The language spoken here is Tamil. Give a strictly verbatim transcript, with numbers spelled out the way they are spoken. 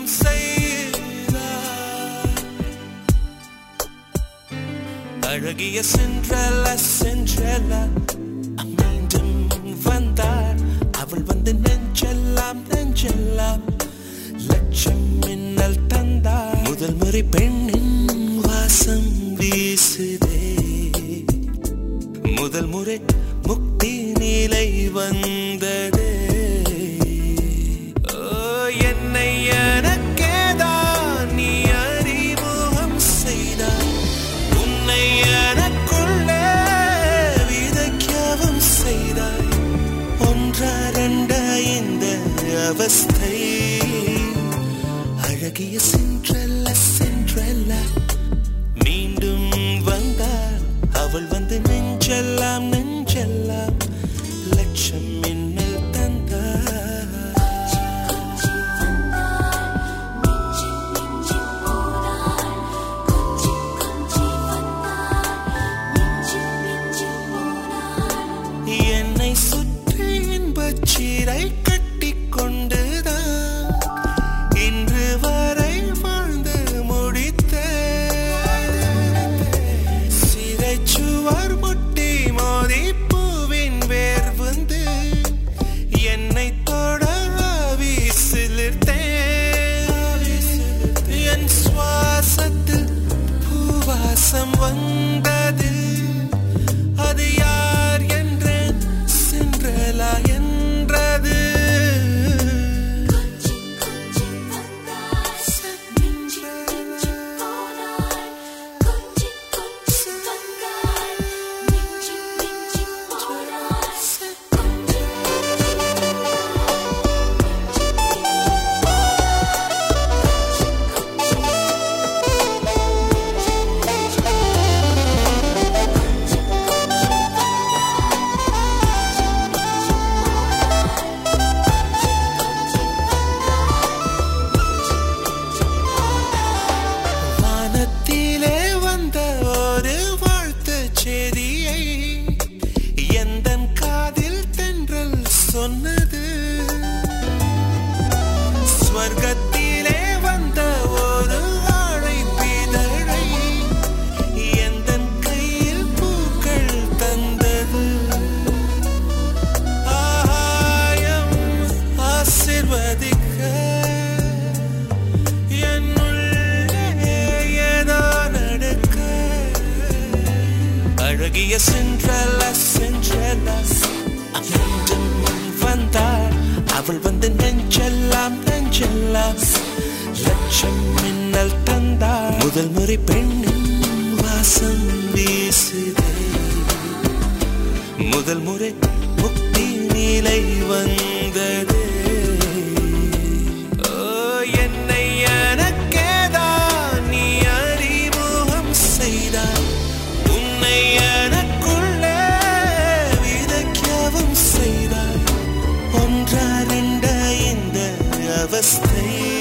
செய்தாய். அழகிய சென்றல சென்றல மீண்டும் வந்தாள். அவள் வந்து நெஞ்செல்லாம் நெஞ்செல்லாம் லட்சம் மின்னல் தந்தாள். முதல் முறை பெண்ணின் வாசம் வீசுதே. முதல் முறை முக்தி நிலை வந்ததே. ஓ என்னை எனக்கேதான் நீ அறிமுகம் செய்தாய். உன்னை எனக்குள்ளே விதைக்கவும் செய்தாய். ஒன்றா ரெண்டா இந்த அவஸ்தை. அழகிய சென்றல்ல சென்றல்ல மீண்டும் வந்தாள். அவள் வந்து நெஞ்செல்லாம் நெஞ்செல்லாம் லட்சம் மின்னல் தந்தாள். என்னை சுற்றி இன்பச் சீரை கட்டி கொண்டுதான் இன்று வரை வாழ்ந்து முடித்த. சிறைச்சுவர் முட்டி மோதி பூவின் வேர் வந்து என்னை தொட வீசிலிர்த்தேன். என் சுவாசத்தில் பூவாசம் வந்தது. அது யார் என்றேன் சென்றலா என்றது. வானத்திலே வந்த ஒரு வாழ்த்துச் செய்தியை எந்தன் காதில் தென்றல் சொன்னது. ஸ்வர்க்கத்திலே வந்த ஒரு அழைப்பிதழை எந்தன் கையில் பூக்கள் தந்தது. ஆகாயம் ஆசீர்வதிக்க அழகிய சென்றல சென்றல மீண்டும் வந்தாள். அவள் வந்து நெஞ்செல்லாம் நெஞ்செல்லாம் லட்சம் மின்னல் தந்தாள். முதல் முறை பெண்ணின் வாசம் வீசுதே. முதல் முறை முக்தி நிலை வந்ததே. ஓ என்னை எனக்கேதான் நீ அறிமுகம் செய்தாய். உன்னை எனக்குள்ளே விதைக்கவும் செய்தாய். ஒன்றா ரெண்டா இந்த அவஸ்தை.